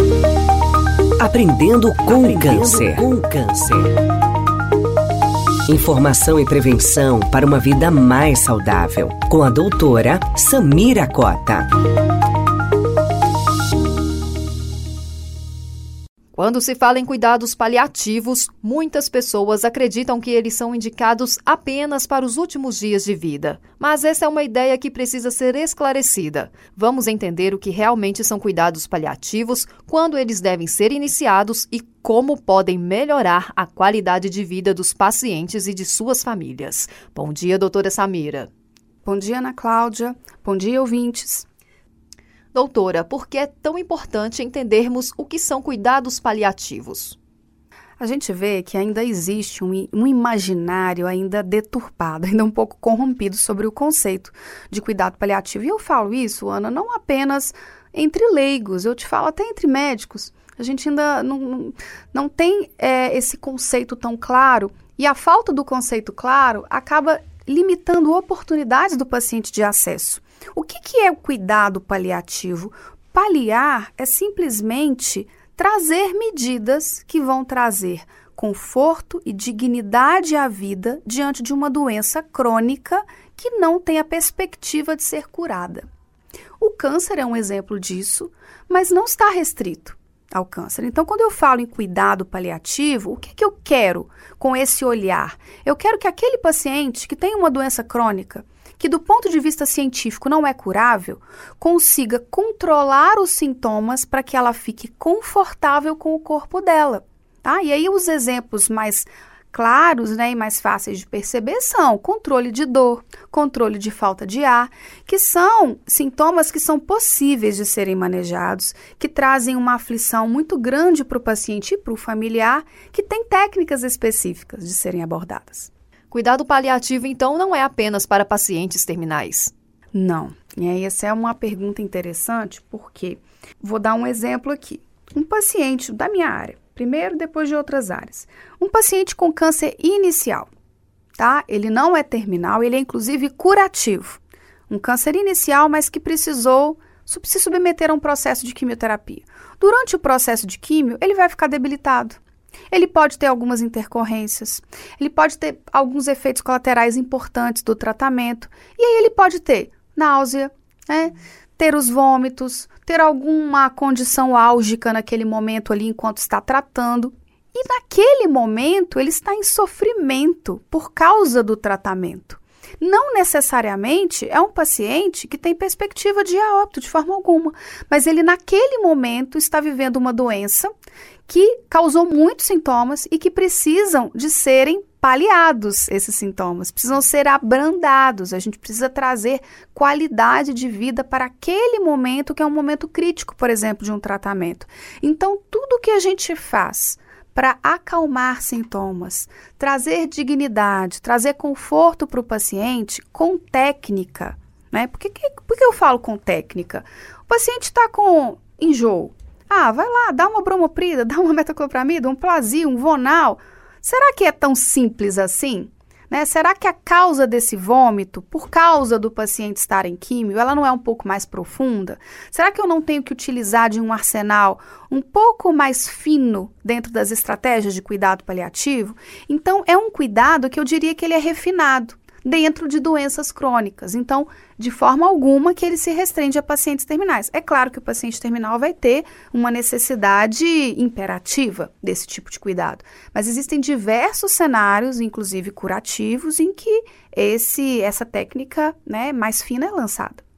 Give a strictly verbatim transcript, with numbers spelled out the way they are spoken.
Aprendendo com Aprendendo câncer. com câncer. Informação e prevenção para uma vida mais saudável. Com a doutora Samira Cota. Quando se fala em cuidados paliativos, muitas pessoas acreditam que eles são indicados apenas para os últimos dias de vida. Mas essa é uma ideia que precisa ser esclarecida. Vamos entender o que realmente são cuidados paliativos, quando eles devem ser iniciados e como podem melhorar a qualidade de vida dos pacientes e de suas famílias. Bom dia, doutora Samira. Bom dia, Ana Cláudia. Bom dia, ouvintes. Doutora, por que é tão importante entendermos o que são cuidados paliativos? A gente vê que ainda existe um, um imaginário ainda deturpado, ainda um pouco corrompido sobre o conceito de cuidado paliativo. E eu falo isso, Ana, não apenas entre leigos, eu te falo até entre médicos. A gente ainda não, não, não tem é, esse conceito tão claro e a falta do conceito claro acaba limitando oportunidades do paciente de acesso. O que, que é o cuidado paliativo? Paliar é simplesmente trazer medidas que vão trazer conforto e dignidade à vida diante de uma doença crônica que não tem a perspectiva de ser curada. O câncer é um exemplo disso, mas não está restrito ao câncer. Então, quando eu falo em cuidado paliativo, o que, que eu quero com esse olhar? Eu quero que aquele paciente que tem uma doença crônica, que do ponto de vista científico não é curável, consiga controlar os sintomas para que ela fique confortável com o corpo dela. Tá? E aí os exemplos mais claros, né, e mais fáceis de perceber são controle de dor, controle de falta de ar, que são sintomas que são possíveis de serem manejados, que trazem uma aflição muito grande para o paciente e para o familiar, que tem técnicas específicas de serem abordadas. Cuidado paliativo, então, não é apenas para pacientes terminais? Não. E aí, essa é uma pergunta interessante, porque vou dar um exemplo aqui. Um paciente da minha área, primeiro, depois de outras áreas. Um paciente com câncer inicial, tá? Ele não é terminal, ele é inclusive curativo. Um câncer inicial, mas que precisou se submeter a um processo de quimioterapia. Durante o processo de químio, ele vai ficar debilitado. Ele pode ter algumas intercorrências, ele pode ter alguns efeitos colaterais importantes do tratamento, e aí ele pode ter náusea, né? Ter os vômitos, ter alguma condição álgica naquele momento ali enquanto está tratando, e naquele momento ele está em sofrimento por causa do tratamento. Não necessariamente é um paciente que tem perspectiva de ir a óbito de forma alguma, mas ele naquele momento está vivendo uma doença que causou muitos sintomas e que precisam de serem paliados, esses sintomas, precisam ser abrandados, a gente precisa trazer qualidade de vida para aquele momento que é um momento crítico, por exemplo, de um tratamento. Então, tudo que a gente faz para acalmar sintomas, trazer dignidade, trazer conforto para o paciente com técnica, né? Por que, por que eu falo com técnica? O paciente está com enjoo. Ah, vai lá, dá uma bromoprida, dá uma metoclopramida, um Plasir, um Vonal. Será que é tão simples assim? Né? Será que a causa desse vômito, por causa do paciente estar em químio, ela não é um pouco mais profunda? Será que eu não tenho que utilizar de um arsenal um pouco mais fino dentro das estratégias de cuidado paliativo? Então, é um cuidado que eu diria que ele é refinado dentro de doenças crônicas. Então, de forma alguma que ele se restringe a pacientes terminais. É claro que o paciente terminal vai ter uma necessidade imperativa desse tipo de cuidado, mas existem diversos cenários, inclusive curativos, em que esse, essa técnica, né, mais fina é lançada.